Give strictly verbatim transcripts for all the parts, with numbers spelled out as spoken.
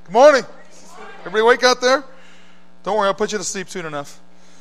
Good morning. Everybody awake out there? Don't worry, I'll put you to sleep soon enough.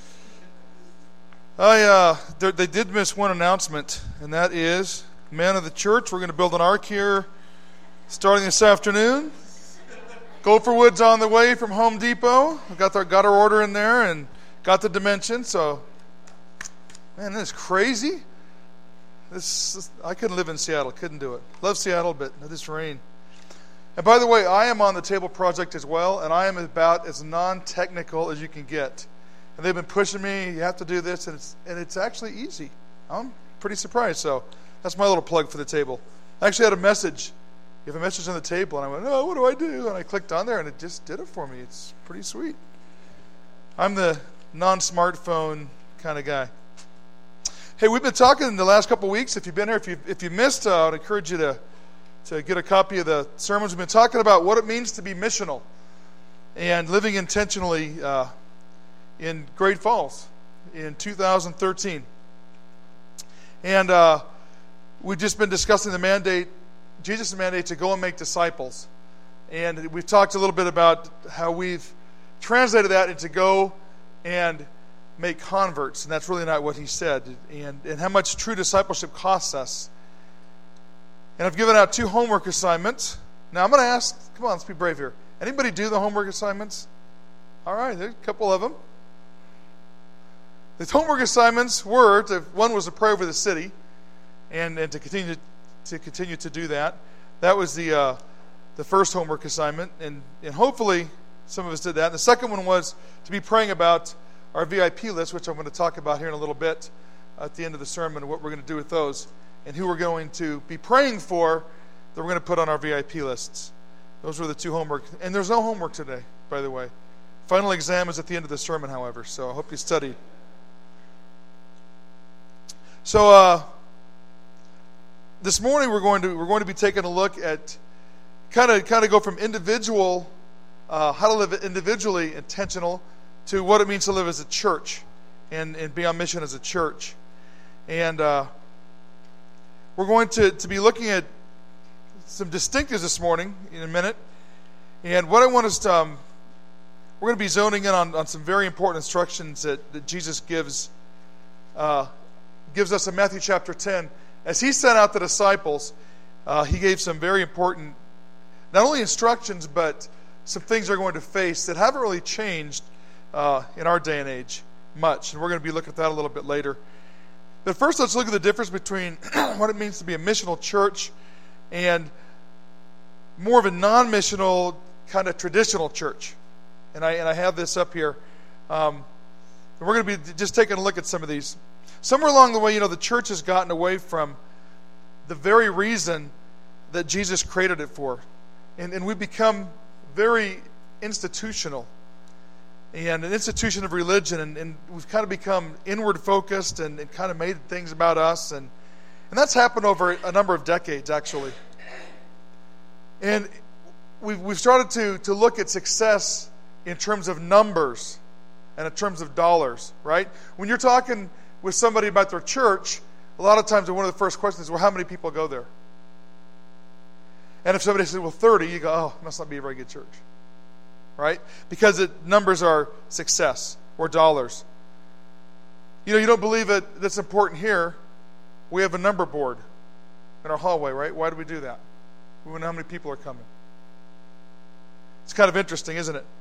I uh, they did miss one announcement, and that is, men of the church, we're going to build an ark here starting this afternoon. Gopher Wood's on the way from Home Depot. We got our, got our order in there and got the dimensions. So, man, this is crazy. This I couldn't live in Seattle. Couldn't do it. Love Seattle, but this rain. And by the way, I am on the Table Project as well, and I am about as non-technical as you can get. And they've been pushing me. You have to do this, and it's and it's actually easy. I'm pretty surprised. So that's my little plug for the table. I actually had a message. You have a message on the table, and I went, oh, what do I do? And I clicked on there, and it just did it for me. It's pretty sweet. I'm the non-smartphone kind of guy. Hey, we've been talking in the last couple of weeks. If you've been here, if you if you missed, uh, I'd encourage you to to get a copy of the sermons. We've been talking about what it means to be missional and living intentionally uh, in Great Falls in two thousand thirteen. And uh, we've just been discussing the mandate, Jesus' mandate to go and make disciples. And we've talked a little bit about how we've translated that into go and make converts, and that's really not what he said, and, and how much true discipleship costs us. And I've given out two homework assignments. Now I'm going to ask, come on, let's be brave here. Anybody do the homework assignments? All right, there's a couple of them. The homework assignments were, to, one was to pray over the city, and, and to continue to continue to do that. That was the uh, the first homework assignment, and, and hopefully some of us did that. And the second one was to be praying about our V I P list, which I'm going to talk about here in a little bit at the end of the sermon, what we're going to do with those, and who we're going to be praying for that we're going to put on our V I P lists. Those were the two homework. And there's no homework today, by the way. Final exam is at the end of the sermon, however, so I hope you studied. So uh, this morning we're going to we're going to be taking a look at kind of kind of go from individual uh, how to live individually intentional to what it means to live as a church and, and be on mission as a church. And uh, we're going to, to be looking at some distinctives this morning in a minute. And what I want us to, um, we're going to be zoning in on, on some very important instructions that, that Jesus gives uh, gives us in Matthew chapter ten. As he sent out the disciples, uh, he gave some very important, not only instructions, but some things they're going to face that haven't really changed Uh, in our day and age much, and we're going to be looking at that a little bit later. But first, let's look at the difference between what it means to be a missional church and more of a non-missional kind of traditional church. And I and I have this up here. Um, and we're going to be just taking a look at some of these. Somewhere along the way, you know, the church has gotten away from the very reason that Jesus created it for, and and we become very institutional. And an institution of religion, and, and we've kind of become inward focused and, and kind of made things about us, and and that's happened over a number of decades, actually. And we've we've started to to look at success in terms of numbers and in terms of dollars, right? When you're talking with somebody about their church, a lot of times one of the first questions is, well, how many people go there? And if somebody says, well, thirty, you go, oh, it must not be a very good church. Right? Because it, numbers are success or dollars. You know, you don't believe it, that's important here. We have a number board in our hallway, right? Why do we do that? We want to know how many people are coming. It's kind of interesting, isn't it?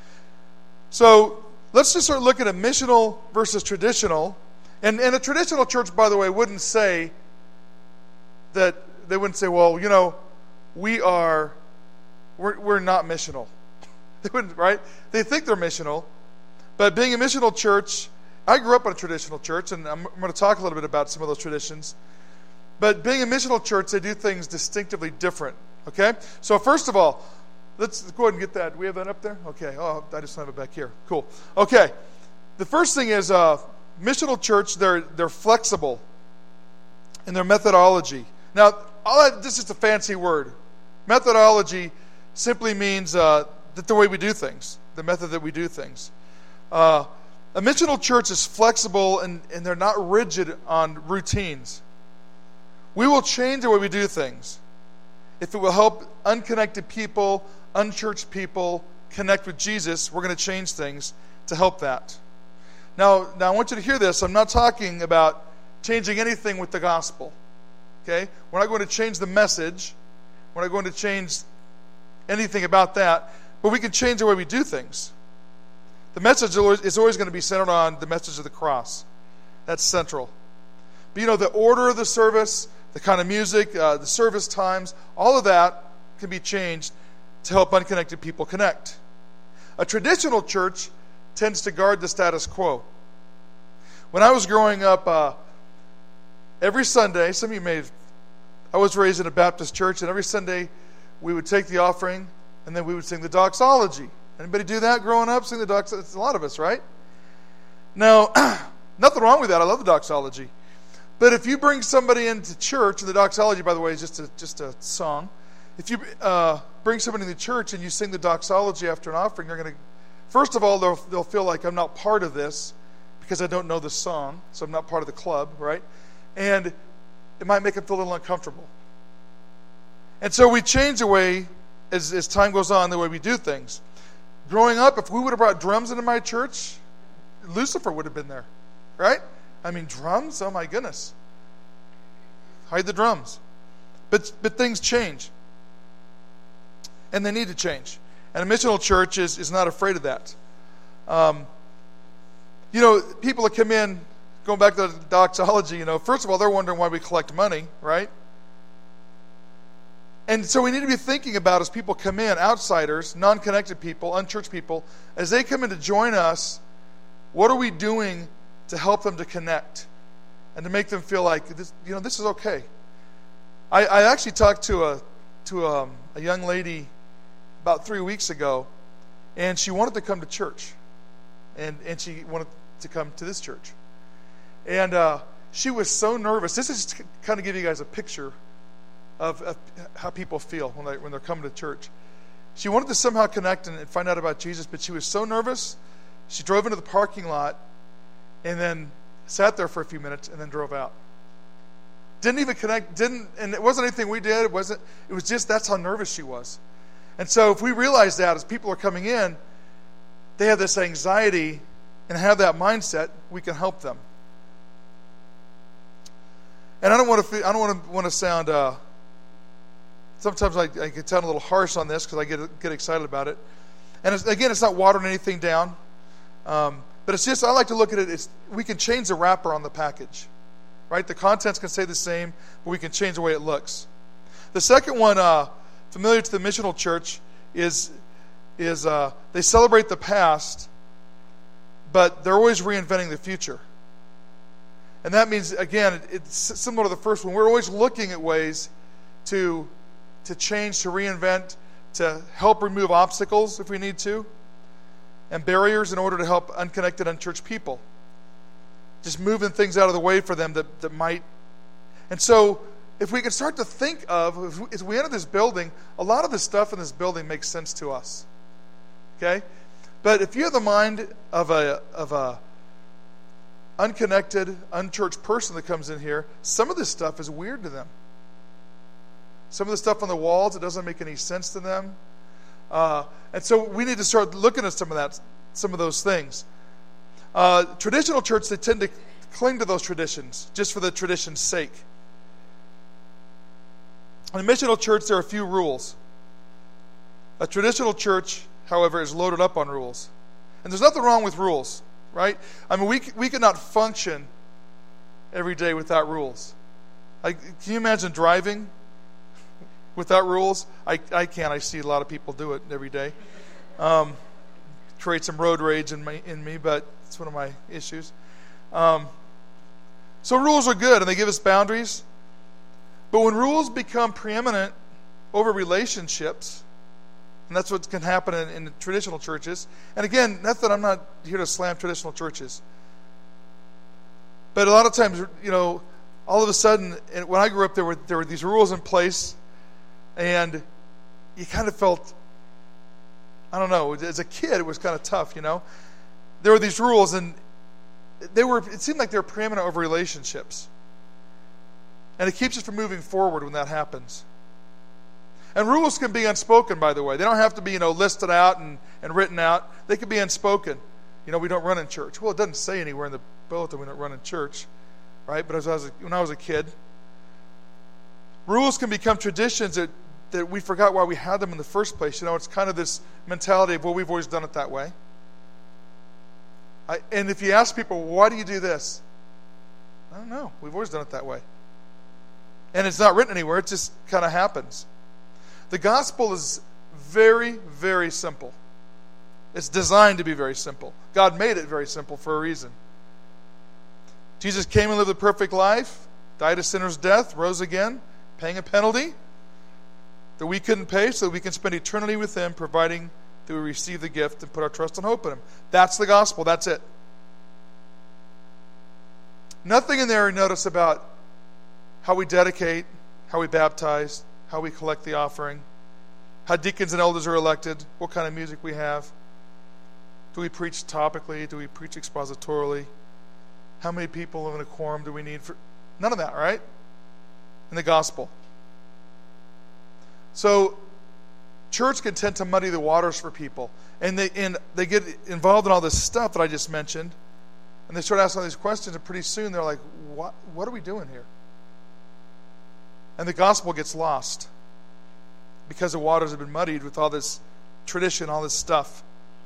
So let's just start looking at missional versus traditional. And, and a traditional church, by the way, wouldn't say that, they wouldn't say, well, you know, we are, we're, we're not missional. They wouldn't, right? They think they're missional. But being a missional church, I grew up in a traditional church, and I'm, I'm going to talk a little bit about some of those traditions. But being a missional church, they do things distinctively different. Okay? So first of all, let's go ahead and get that. Do we have that up there? Okay. Oh, I just have it back here. Cool. Okay. The first thing is uh, missional church, they're, they're flexible in their methodology. Now, all that, this is a fancy word. Methodology simply means uh, that the way we do things, the method that we do things. Uh, a missional church is flexible and, and they're not rigid on routines. We will change the way we do things. if it will help unconnected people, unchurched people connect with Jesus, we're going to change things to help that. Now, now I want you to hear this. I'm not talking about changing anything with the gospel. Okay? We're not going to change the message. We're not going to change anything about that. But we can change the way we do things. The message is always going to be centered on the message of the cross. That's central. But you know, the order of the service, the kind of music, uh, the service times, all of that can be changed to help unconnected people connect. A traditional church tends to guard the status quo. When I was growing up, uh, every Sunday, some of you may have, I was raised in a Baptist church, and every Sunday we would take the offering, and then we would sing the doxology. Anybody do that growing up? Sing the doxology? It's a lot of us, right? Now, nothing wrong with that. I love the doxology. But if you bring somebody into church, and the doxology, by the way, is just a, just a song. If you uh, bring somebody into church and you sing the doxology after an offering, they're going to, first of all, they'll, they'll feel like I'm not part of this because I don't know the song, so I'm not part of the club, right? And it might make them feel a little uncomfortable. And so we change the way, as, as time goes on, the way we do things. Growing up, if we would have brought drums into my church, Lucifer would have been there, right? I mean, drums? Oh my goodness. Hide the drums. But but things change. And they need to change. And a missional church is, is not afraid of that. Um, you know, people that come in, going back to the doxology, you know, first of all, they're wondering why we collect money, right? And so we need to be thinking about, as people come in, outsiders, non-connected people, unchurched people, as they come in to join us, what are we doing to help them to connect and to make them feel like, this, you know, this is okay. I, I actually talked to a to a, a young lady about three weeks ago, and she wanted to come to church, and and she wanted to come to this church, and uh, she was so nervous. This is to kind of give you guys a picture of, of how people feel when they when they're coming to church. She wanted to somehow connect and, and find out about Jesus, but she was so nervous. She drove into the parking lot, and then sat there for a few minutes, and then drove out. Didn't even connect, didn't, and it wasn't anything we did, it wasn't, it was just, that's how nervous she was. And so if we realize that as people are coming in, they have this anxiety and have that mindset, we can help them. And I don't want to, I don't want to, want to sound, uh, sometimes I, I can sound a little harsh on this because I get get excited about it. And it's, again, it's not watering anything down. Um, but it's just, I like to look at it, it's, we can change the wrapper on the package. Right? The contents can stay the same, but we can change the way it looks. The second one, uh, familiar to the missional church, is, is uh, they celebrate the past, but they're always reinventing the future. And that means, again, it, it's similar to the first one. We're always looking at ways to, to change, to reinvent, to help remove obstacles if we need to, and barriers in order to help unconnected, unchurched people. Just moving things out of the way for them that, that might. And so, if we can start to think of, if we, as we enter this building, a lot of the stuff in this building makes sense to us. Okay? But if you have the mind of a of a unconnected, unchurched person that comes in here, some of this stuff is weird to them. Some of the stuff on the walls, it doesn't make any sense to them. Uh, and so we need to start looking at some of that, some of those things. Uh, traditional church, they tend to cling to those traditions just for the tradition's sake. In a missional church, there are a few rules. A traditional church, however, is loaded up on rules. And there's nothing wrong with rules, right? I mean, we we cannot function every day without rules. I, can you imagine driving without rules? I, I can't. I see a lot of people do it every day. Um, create some road rage in, my, in me, but it's one of my issues. Um, so rules are good, and they give us boundaries. But when rules become preeminent over relationships, and that's what can happen in, in traditional churches. And again, not that I'm not here to slam traditional churches. But a lot of times, you know, all of a sudden, when I grew up, there were there were these rules in place, and you kind of felt, I don't know, as a kid, it was kind of tough, you know. There were these rules, and they were. It seemed like they were preeminent over relationships. And it keeps us from moving forward when that happens. And rules can be unspoken, by the way. They don't have to be, you know, listed out and, and written out. They can be unspoken. You know, we don't run in church. Well, it doesn't say anywhere in the bulletin we don't run in church, right? But as I was a, when I was a kid, rules can become traditions that, that we forgot why we had them in the first place. You know, it's kind of this mentality of, well, we've always done it that way. I, and if you ask people, why do you do this? I don't know. We've always done it that way. And it's not written anywhere. It just kind of happens. The gospel is very, very simple. It's designed to be very simple. God made it very simple for a reason. Jesus came and lived a perfect life, died a sinner's death, rose again, paying a penalty that we couldn't pay so that we can spend eternity with Him, providing that we receive the gift and put our trust and hope in Him. That's the gospel. That's it. Nothing in there, notice, about how we dedicate, how we baptize, how we collect the offering, how deacons and elders are elected, what kind of music we have. Do we preach topically? Do we preach expositorily? How many people in a quorum do we need for? None of that, right? In the gospel. So, church can tend to muddy the waters for people. And they and they get involved in all this stuff that I just mentioned. And they start asking all these questions, and pretty soon they're like, what, what are we doing here? And the gospel gets lost because the waters have been muddied with all this tradition, all this stuff.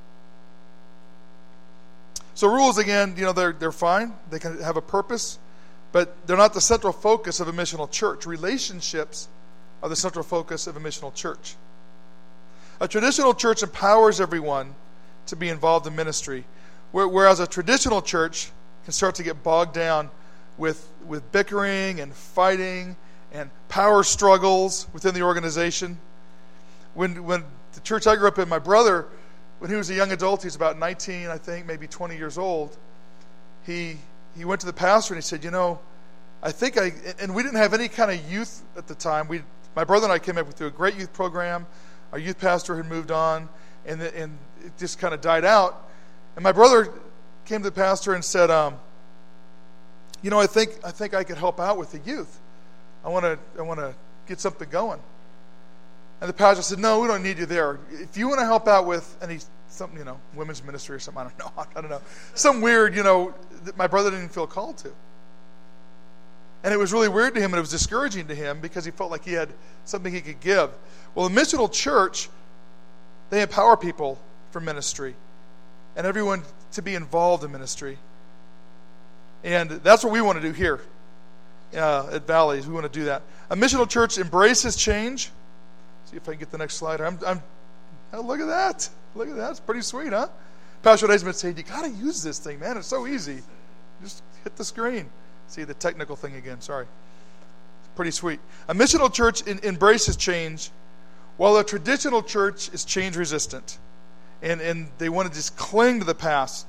So rules, again, you know, they're they're fine. They can have a purpose, but they're not the central focus of a missional church. Relationships are the central focus of a missional church. A traditional church empowers everyone to be involved in ministry, whereas a traditional church can start to get bogged down with with bickering and fighting and power struggles within the organization. When when the church I grew up in, my brother, when he was a young adult, he was about nineteen, I think, maybe twenty years old, he he went to the pastor and he said, you know, I think I, and we didn't have any kind of youth at the time. We, my brother and I came up through a great youth program. Our youth pastor had moved on, and the, and it just kind of died out. And my brother came to the pastor and said, um, you know, I think I think I could help out with the youth. I want to I want to get something going. And the pastor said, no, we don't need you there. If you want to help out with any something, you know, women's ministry or something, I don't know, I don't know, some weird, you know, that my brother didn't feel called to. And it was really weird to him, and it was discouraging to him because he felt like he had something he could give. Well, the missional church, they empower people for ministry and everyone to be involved in ministry. And that's what we want to do here uh, at Valleys. We want to do that. A missional church embraces change. See if I can get the next slide. I'm, I'm, oh, look at that. Look at that. It's pretty sweet, huh? Pastor Day's been saying, you got to use this thing, man. It's so easy. Just hit the screen. See the technical thing again. Sorry. It's pretty sweet. A missional church in, embraces change, while a traditional church is change resistant. And, and they want to just cling to the past.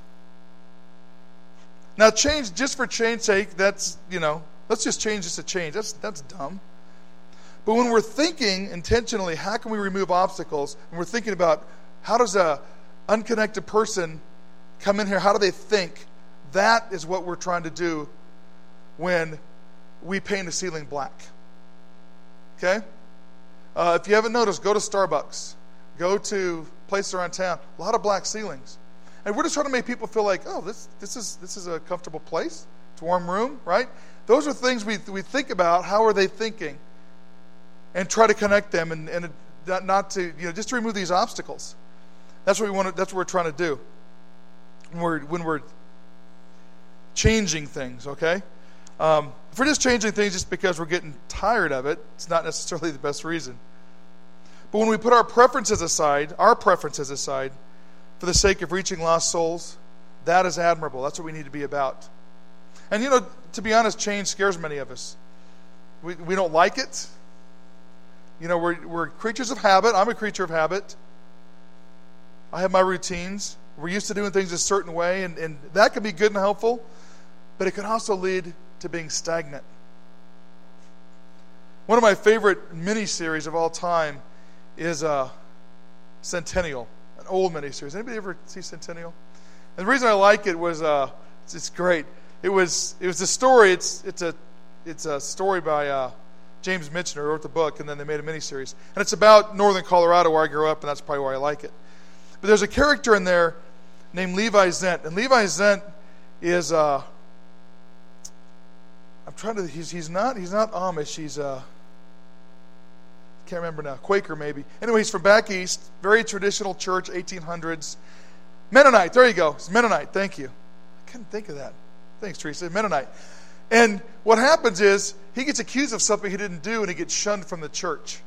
Now, change just for change's sake, that's, you know, let's just change just to change. That's, that's dumb. But when we're thinking intentionally, how can we remove obstacles? And we're thinking about how does a unconnected person come in here? How do they think? That is what we're trying to do when we paint a ceiling black. Okay? Uh, if you haven't noticed, go to Starbucks. Go to places around town. A lot of black ceilings. And we're just trying to make people feel like, oh, this this is this is a comfortable place. It's a warm room, right? Those are things we we think about. How are they thinking? And try to connect them and, and not to, you know, just to remove these obstacles. That's what we want to, that's what we're trying to do. When we're, when we're changing things, okay? Um, if we're just changing things just because we're getting tired of it, it's not necessarily the best reason. But when we put our preferences aside, our preferences aside, for the sake of reaching lost souls, that is admirable. That's what we need to be about. And, you know, to be honest, change scares many of us. We, we don't like it. You know, we're, we're creatures of habit. I'm a creature of habit. I have my routines. We're used to doing things a certain way, and, and that can be good and helpful, but it can also lead to being stagnant. One of my favorite mini-series of all time is uh, Centennial, an old mini-series. Anybody ever see Centennial? And the reason I like it was, uh, it's, it's great. It was it was a story. It's it's a it's a story by uh, James Michener wrote the book, and then they made a miniseries. And it's about northern Colorado, where I grew up, and that's probably why I like it. But there's a character in there named Levi Zent. And Levi Zent is, uh, I'm trying to, he's, he's not, he's not Amish, he's, uh, can't remember now, Quaker maybe. Anyway, he's from back east, very traditional church, eighteen hundreds. Mennonite, there you go. It's Mennonite, thank you. I couldn't think of that. Thanks, Teresa. Mennonite. And what happens is, he gets accused of something he didn't do, and he gets shunned from the church.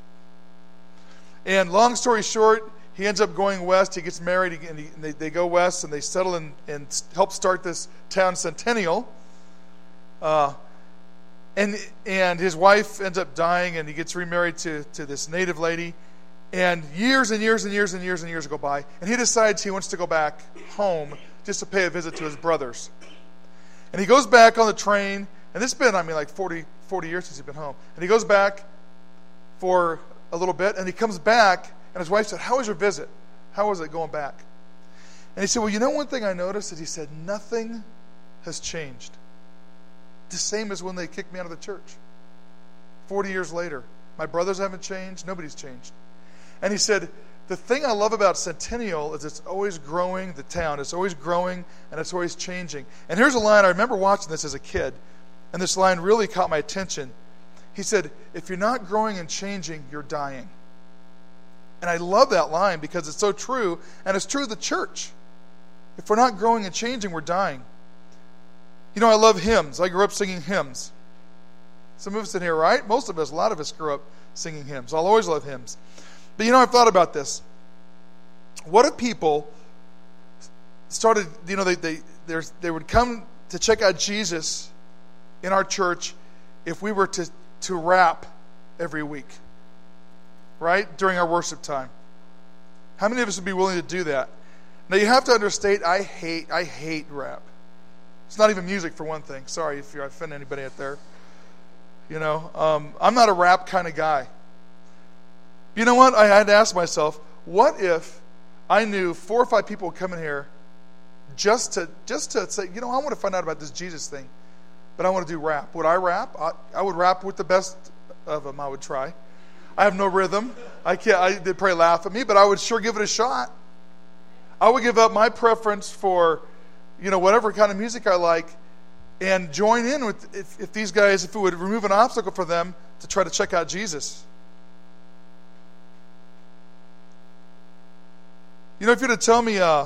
And long story short, he ends up going west. He gets married, and, he, and they, they go west, and they settle in, and help start this town, Centennial. Uh, and and his wife ends up dying, and he gets remarried to, to this native lady. And years and years and years and years and years go by, and he decides he wants to go back home just to pay a visit to his brothers. And he goes back on the train, and this has been, I mean, like forty, forty years since he's been home. And he goes back for a little bit, and he comes back, and his wife said, "How was your visit? How was it going back?" And he said, "Well, you know one thing I noticed?" Is he said, "Nothing has changed. The same as when they kicked me out of the church. forty years later. My brothers haven't changed. Nobody's changed." And he said, "The thing I love about Centennial is it's always growing, the town. It's always growing, and it's always changing." And here's a line. I remember watching this as a kid, and this line really caught my attention. He said, "If you're not growing and changing, you're dying." And I love that line because it's so true, and it's true of the church. If we're not growing and changing, we're dying. You know, I love hymns. I grew up singing hymns. Some of us in here, right? Most of us, a lot of us grew up singing hymns. I'll always love hymns. But you know, I've thought about this. What if people started, you know, they they they would come to check out Jesus in our church if we were to, to rap every week, right, during our worship time? How many of us would be willing to do that? Now, you have to understand, I hate, I hate rap. It's not even music, for one thing. Sorry if you're offending anybody out there. You know, um, I'm not a rap kind of guy. You know what? I had to ask myself, what if I knew four or five people would come in here just to just to say, you know, I want to find out about this Jesus thing, but I want to do rap. Would I rap? I, I would rap with the best of them. I would try. I have no rhythm. I can't. I, they'd probably laugh at me, but I would sure give it a shot. I would give up my preference for, you know, whatever kind of music I like, and join in with if, if these guys, if it would remove an obstacle for them to try to check out Jesus. You know, if you're to tell me uh,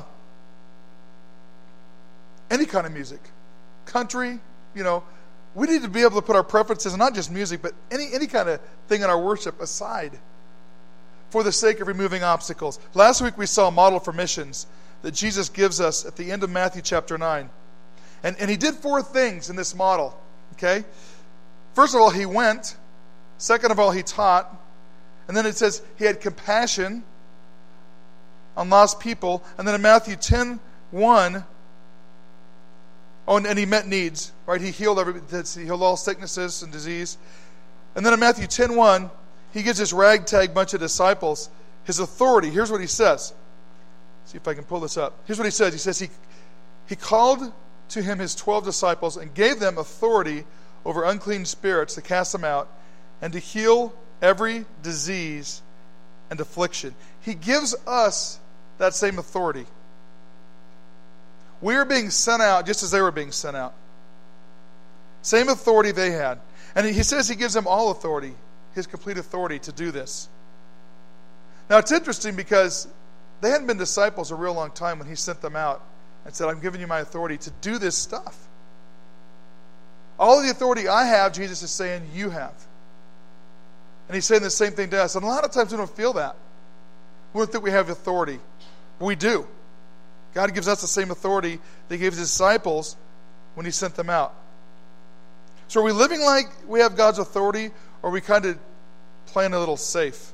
any kind of music, country, you know, we need to be able to put our preferences, not just music, but any any kind of thing in our worship aside for the sake of removing obstacles. Last week we saw a model for missions that Jesus gives us at the end of Matthew chapter nine. And, and he did four things in this model, okay? First of all, he went. Second of all, he taught. And then it says he had compassion on lost people. And then in Matthew ten one, oh, and, and he met needs, right? He healed every, he healed all sicknesses and disease. And then in Matthew ten one, he gives this ragtag bunch of disciples his authority. Here's what he says. See if I can pull this up. Here's what he says. He says he he called to him his twelve disciples and gave them authority over unclean spirits to cast them out and to heal every disease and affliction. He gives us that same authority. We are being sent out just as they were being sent out. Same authority they had. And he says he gives them all authority, his complete authority to do this. Now it's interesting because they hadn't been disciples a real long time when he sent them out and said, "I'm giving you my authority to do this stuff." All of the authority I have, Jesus is saying, you have. And he's saying the same thing to us. And a lot of times we don't feel that. We don't think we have authority. But we do. God gives us the same authority that he gave his disciples when he sent them out. So are we living like we have God's authority, or are we kind of playing a little safe?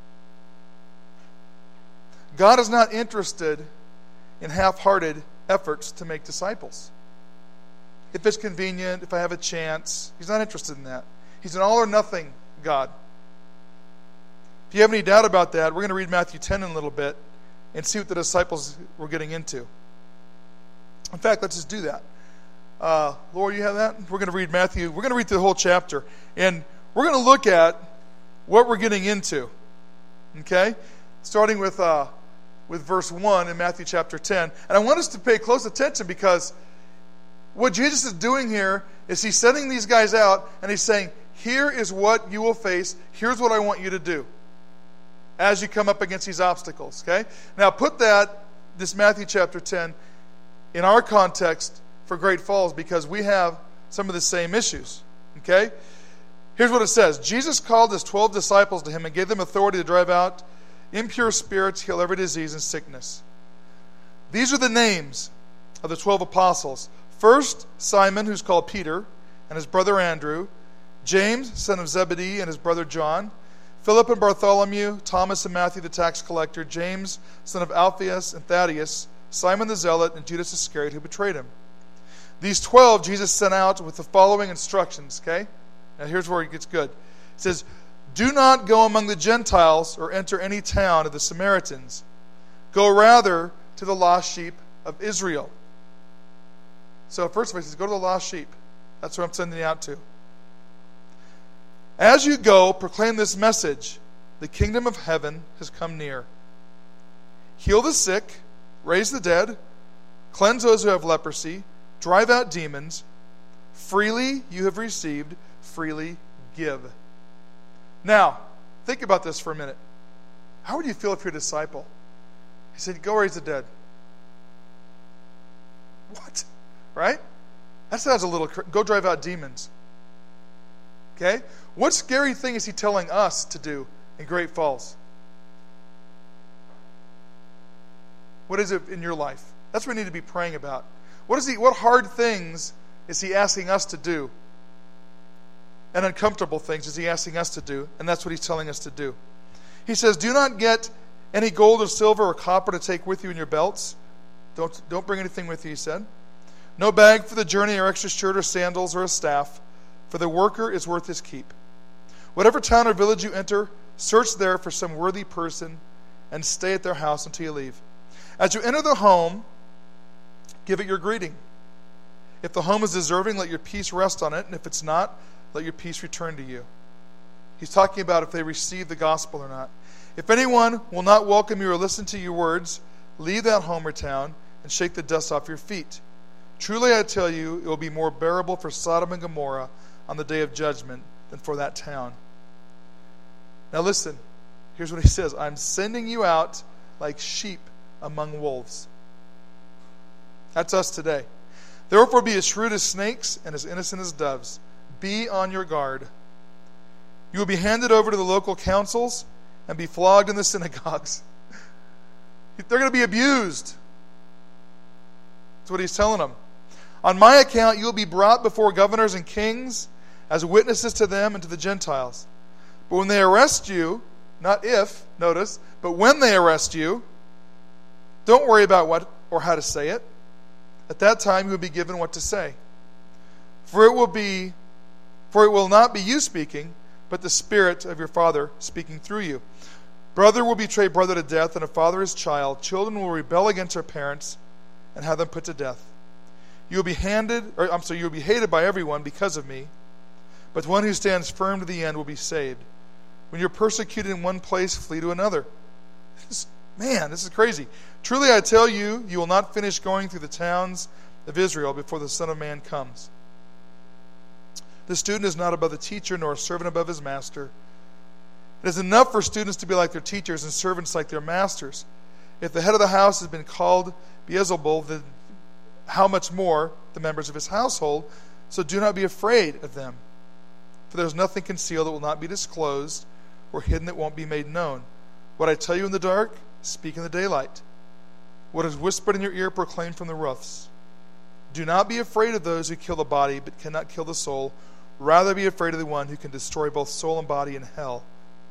God is not interested in half-hearted efforts to make disciples. If it's convenient, if I have a chance, he's not interested in that. He's an all-or-nothing God. If you have any doubt about that, we're going to read Matthew ten in a little bit and see what the disciples were getting into. In fact, let's just do that. Uh, Laura, you have that? We're going to read Matthew. We're going to read through the whole chapter. And we're going to look at what we're getting into. Okay? Starting with uh, with verse one in Matthew chapter ten. And I want us to pay close attention, because what Jesus is doing here is he's sending these guys out and he's saying, here is what you will face. Here's what I want you to do as you come up against these obstacles. Okay? Now put that, this Matthew chapter ten, in our context for Great Falls, because we have some of the same issues. Okay? Here's what it says. Jesus called his twelve disciples to him and gave them authority to drive out impure spirits, heal every disease and sickness. These are the names of the twelve apostles. First, Simon, who's called Peter, and his brother Andrew. James, son of Zebedee, and his brother John. Philip and Bartholomew. Thomas and Matthew the tax collector. James, son of Alphaeus and Thaddeus. Simon the zealot, and Judas Iscariot, who betrayed him. These twelve Jesus sent out with the following instructions. Okay? Now here's where it gets good. It says, do not go among the Gentiles or enter any town of the Samaritans. Go rather to the lost sheep of Israel. So first of all, he says, go to the lost sheep. That's what I'm sending you out to. As you go, proclaim this message. The kingdom of heaven has come near. Heal the sick, raise the dead, cleanse those who have leprosy, drive out demons. Freely you have received, freely give. Now, think about this for a minute. How would you feel if you're a disciple? He said, go raise the dead. What? Right? That sounds a little... Cr- go drive out demons. Okay? What scary thing is he telling us to do in Great Falls? What is it in your life? That's what we need to be praying about. What is he? What hard things is he asking us to do? And uncomfortable things is he asking us to do, and that's what he's telling us to do. He says, do not get any gold or silver or copper to take with you in your belts. Don't, don't bring anything with you, he said. No bag for the journey or extra shirt or sandals or a staff, for the worker is worth his keep. Whatever town or village you enter, search there for some worthy person and stay at their house until you leave. As you enter the home, give it your greeting. If the home is deserving, let your peace rest on it, and if it's not, let your peace return to you. He's talking about if they receive the gospel or not. If anyone will not welcome you or listen to your words, leave that home or town and shake the dust off your feet. Truly I tell you, it will be more bearable for Sodom and Gomorrah on the day of judgment than for that town. Now listen, here's what he says. I'm sending you out like sheep among wolves. That's us today. Therefore be as shrewd as snakes and as innocent as doves. Be on your guard. You will be handed over to the local councils and be flogged in the synagogues. They're going to be abused. That's what he's telling them. On my account, you will be brought before governors and kings as witnesses to them and to the Gentiles. But when they arrest you, not if, notice, but when they arrest you, don't worry about what or how to say it. At that time, you will be given what to say. For it will be For it will not be you speaking, but the Spirit of your Father speaking through you. Brother will betray brother to death, and a father his child. Children will rebel against their parents and have them put to death. You will be handed, or I'm sorry, you will be hated by everyone because of me, but the one who stands firm to the end will be saved. When you're persecuted in one place, flee to another. This, man, this is crazy. Truly I tell you, you will not finish going through the towns of Israel before the Son of Man comes. The student is not above the teacher, nor a servant above his master. It is enough for students to be like their teachers and servants like their masters. If the head of the house has been called Beelzebul, then how much more the members of his household? So do not be afraid of them. For there is nothing concealed that will not be disclosed, or hidden that won't be made known. What I tell you in the dark, speak in the daylight. What is whispered in your ear, proclaim from the roofs. Do not be afraid of those who kill the body, but cannot kill the soul. Rather be afraid of the one who can destroy both soul and body in hell.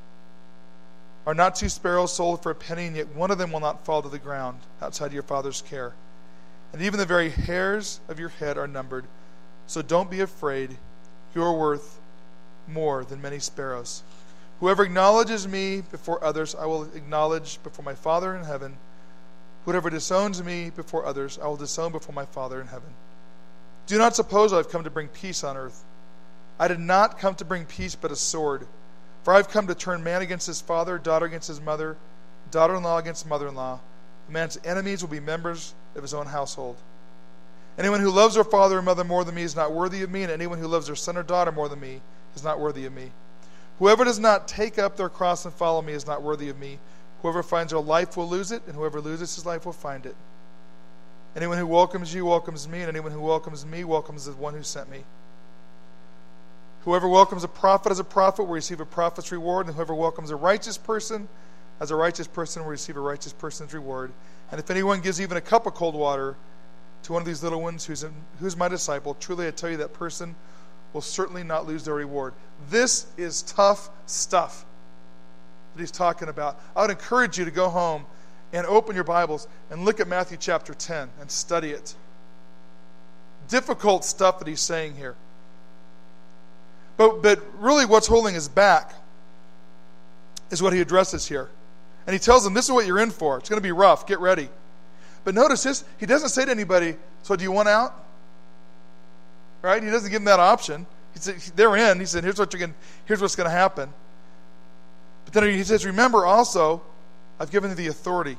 Are not two sparrows sold for a penny, and yet one of them will not fall to the ground outside your Father's care? And even the very hairs of your head are numbered. So don't be afraid. You are worth more than many sparrows. Whoever acknowledges me before others, I will acknowledge before my Father in heaven. Whoever disowns me before others, I will disown before my Father in heaven. Do not suppose I have come to bring peace on earth. I did not come to bring peace but a sword. For I have come to turn man against his father, daughter against his mother, daughter-in-law against mother-in-law. A man's enemies will be members of his own household. Anyone who loves their father or mother more than me is not worthy of me, and anyone who loves their son or daughter more than me is not worthy of me. Whoever does not take up their cross and follow me is not worthy of me. Whoever finds their life will lose it, and whoever loses his life will find it. Anyone who welcomes you welcomes me, and anyone who welcomes me welcomes the one who sent me. Whoever welcomes a prophet as a prophet will receive a prophet's reward, and whoever welcomes a righteous person as a righteous person will receive a righteous person's reward. And if anyone gives even a cup of cold water to one of these little ones who's, in, who's my disciple, truly I tell you that person will certainly not lose their reward. This is tough stuff that he's talking about. I would encourage you to go home and open your Bibles and look at Matthew chapter ten and study it. Difficult stuff that he's saying here. But, but really what's holding us back is what he addresses here. And he tells them, this is what you're in for. It's going to be rough. Get ready. But notice this. He doesn't say to anybody, so do you want out? Right? He doesn't give them that option. He said, they're in. He said, here's, what you're going, here's what's going to happen. But then he says, remember also, I've given you the authority.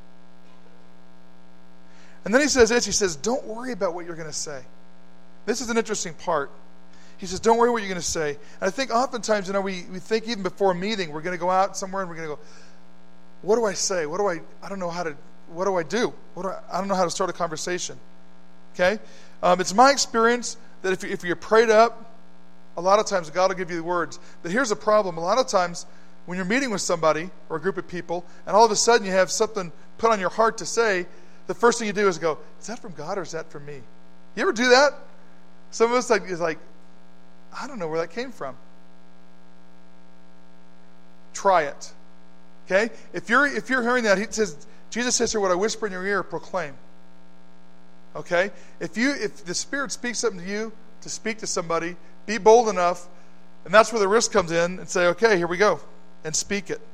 And then he says this. He says, don't worry about what you're going to say. This is an interesting part. He says, don't worry what you're going to say. And I think oftentimes, you know, we, we think even before a meeting, we're going to go out somewhere and we're going to go, what do I say? What do I, I don't know how to, what do I do? What do I, I don't know how to start a conversation. Okay? Um, it's my experience that if, you, if you're prayed up, a lot of times God will give you the words. But here's the problem. A lot of times when you're meeting with somebody or a group of people, and all of a sudden you have something put on your heart to say, the first thing you do is go, is that from God or is that from me? You ever do that? Some of us like, is like, I don't know where that came from. Try it. Okay? If you're if you're hearing that, he says, Jesus says here, what I whisper in your ear, proclaim. Okay? If you if the Spirit speaks something to you to speak to somebody, be bold enough, and that's where the risk comes in, and say, okay, here we go, and speak it.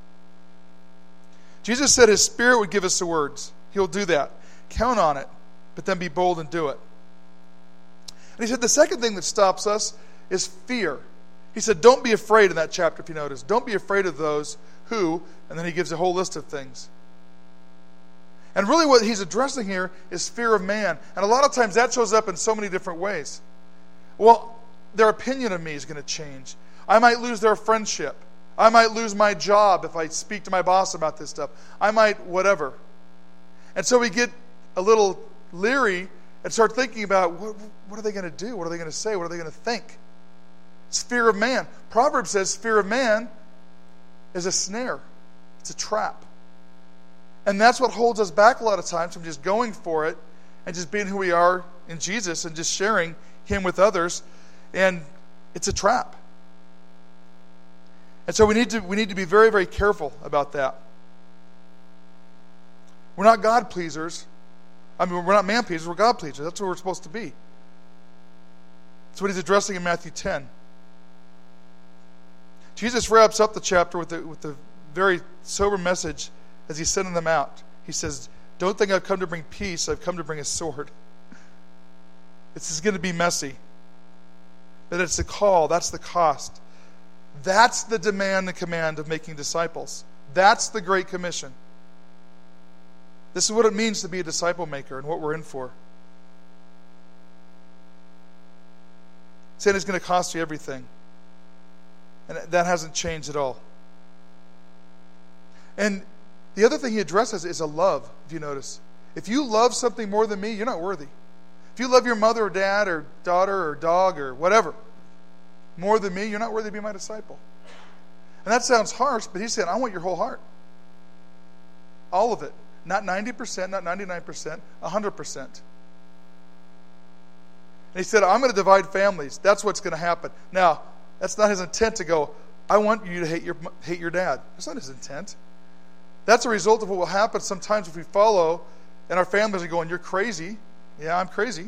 Jesus said his Spirit would give us the words. He'll do that. Count on it, but then be bold and do it. And he said the second thing that stops us is fear. He said, don't be afraid in that chapter, if you notice. Don't be afraid of those who, and then he gives a whole list of things. And really what he's addressing here is fear of man. And a lot of times that shows up in so many different ways. Well, their opinion of me is going to change. I might lose their friendship. I might lose my job if I speak to my boss about this stuff. I might whatever. And so we get a little leery and start thinking about, what, what are they going to do? What are they going to say? What are they going to think? It's fear of man. Proverbs says fear of man is a snare. It's a trap. And that's what holds us back a lot of times from just going for it and just being who we are in Jesus and just sharing him with others. And it's a trap. And so we need to we need to be very, very careful about that. We're not God pleasers. I mean, we're not man pleasers, we're God pleasers. That's what we're supposed to be. That's what he's addressing in Matthew ten. Jesus wraps up the chapter with the, with the very sober message as he's sending them out. He says, don't think I've come to bring peace, I've come to bring a sword. This is going to be messy. But it's the call, that's the cost. That's the demand and command of making disciples. That's the Great Commission. This is what it means to be a disciple maker and what we're in for. Sin is going to cost you everything. And that hasn't changed at all. And the other thing he addresses is a love, if you notice. If you love something more than me, you're not worthy. If you love your mother or dad or daughter or dog or whatever more than me, you're not worthy to be my disciple. And that sounds harsh, but he said, I want your whole heart. All of it. Not ninety percent, not ninety-nine percent, one hundred percent. And he said, I'm going to divide families. That's what's going to happen. Now, that's not his intent to go, I want you to hate your hate your dad. That's not his intent. That's a result of what will happen sometimes if we follow and our families are going, you're crazy. Yeah, I'm crazy.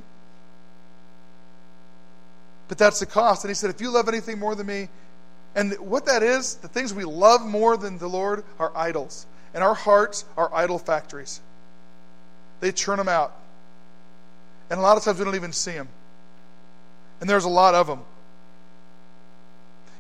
But that's the cost. And he said, if you love anything more than me, and what that is, the things we love more than the Lord are idols. And our hearts are idol factories. They churn them out. And a lot of times we don't even see them. And there's a lot of them.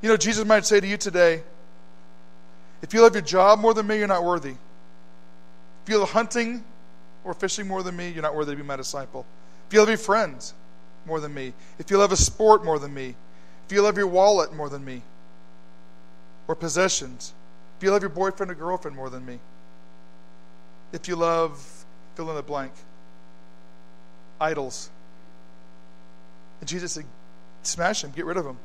You know, Jesus might say to you today, if you love your job more than me, you're not worthy. If you love hunting or fishing more than me, you're not worthy to be my disciple. If you love your friends more than me, if you love a sport more than me, if you love your wallet more than me, or possessions, if you love your boyfriend or girlfriend more than me, if you love, fill in the blank, idols. And Jesus said, smash them, get rid of them.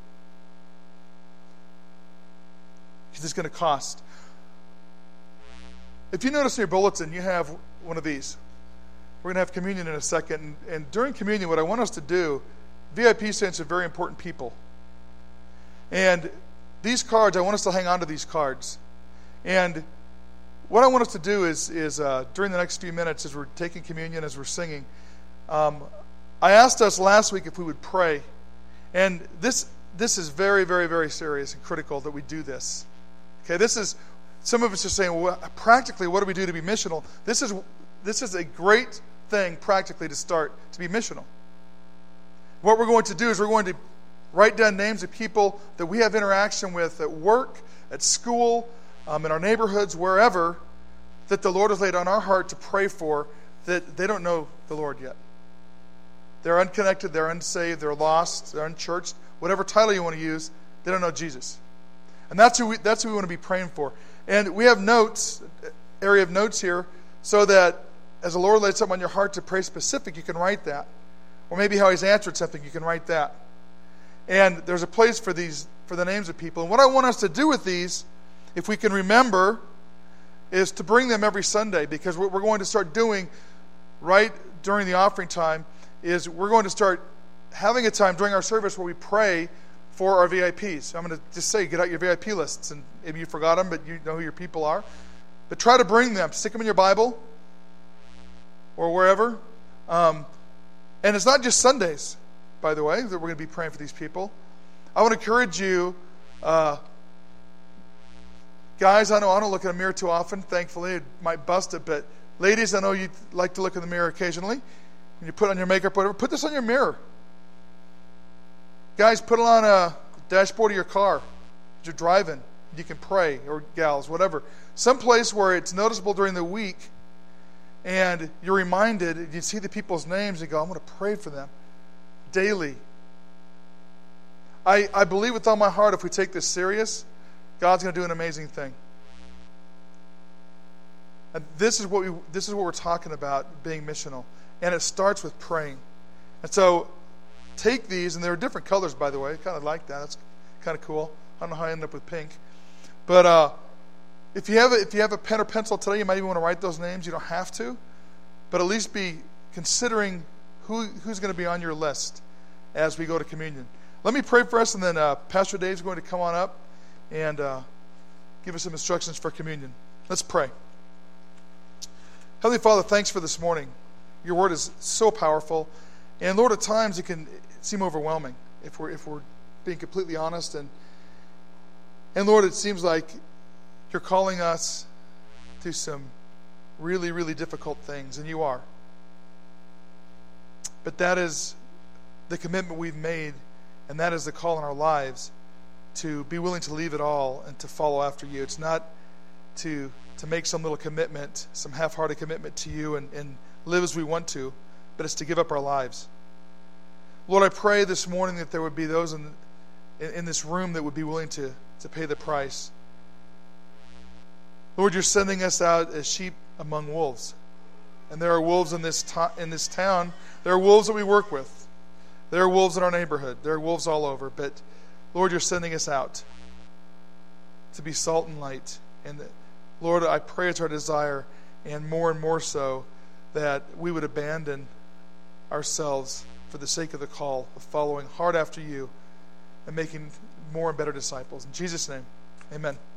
Because it's going to cost. If you notice in your bulletin, you have one of these. We're going to have communion in a second. And, and during communion, what I want us to do, V I P stands for very important people. And these cards, I want us to hang on to these cards. And what I want us to do is, is uh, during the next few minutes, as we're taking communion, as we're singing, um, I asked us last week if we would pray. And this this is very, very, very serious and critical that we do this. Okay, this is, some of us are saying, well, practically, what do we do to be missional? This is this is a great thing, practically, to start to be missional. What we're going to do is we're going to write down names of people that we have interaction with at work, at school, um, in our neighborhoods, wherever, that the Lord has laid on our heart to pray for, that they don't know the Lord yet. They're unconnected, they're unsaved, they're lost, they're unchurched, whatever title you want to use, they don't know Jesus. And that's who we, that's who we want to be praying for. And we have notes, area of notes here, so that as the Lord lays something on your heart to pray specific, you can write that. Or maybe how He's answered something, you can write that. And there's a place for these, for the names of people. And what I want us to do with these, if we can remember, is to bring them every Sunday. Because what we're going to start doing right during the offering time is we're going to start having a time during our service where we pray for our V I Ps. I'm going to just say, get out your V I P lists. And maybe you forgot them, but you know who your people are. But try to bring them. Stick them in your Bible or wherever. Um, and it's not just Sundays, by the way, that we're going to be praying for these people. I want to encourage you, uh, guys, I know I don't look in the mirror too often, thankfully. It might bust it, but ladies, I know you like to look in the mirror occasionally. When you put on your makeup, whatever, put this on your mirror. Guys, put it on a dashboard of your car as you're driving. You can pray, or gals, whatever. Some place where it's noticeable during the week, and you're reminded, you see the people's names, and you go, I'm going to pray for them daily. I, I believe with all my heart, if we take this serious, God's going to do an amazing thing. And this is what we this is what we're talking about, being missional. And it starts with praying. And so take these, and there are different colors, by the way. I kind of like that. That's kind of cool. I don't know how I ended up with pink. But uh, if you have a, if you have a pen or pencil today, you might even want to write those names. You don't have to. But at least be considering who who's going to be on your list as we go to communion. Let me pray for us, and then uh, Pastor Dave's going to come on up and uh, give us some instructions for communion. Let's pray. Heavenly Father, thanks for this morning. Your word is so powerful. And Lord, at times it can seem overwhelming if we're if we're being completely honest. And and Lord, it seems like you're calling us to some really, really difficult things, and you are. But that is the commitment we've made, and that is the call in our lives to be willing to leave it all and to follow after you. It's not to to make some little commitment, some half-hearted commitment to you and, and live as we want to, but it's to give up our lives. Lord, I pray this morning that there would be those in, in, in this room that would be willing to, to pay the price. Lord, you're sending us out as sheep among wolves. And there are wolves in this to- in this town. There are wolves that we work with. There are wolves in our neighborhood. There are wolves all over. But, Lord, you're sending us out to be salt and light. And, Lord, I pray it's our desire, and more and more so, that we would abandon ourselves for the sake of the call of following hard after you and making more and better disciples. In Jesus' name, amen.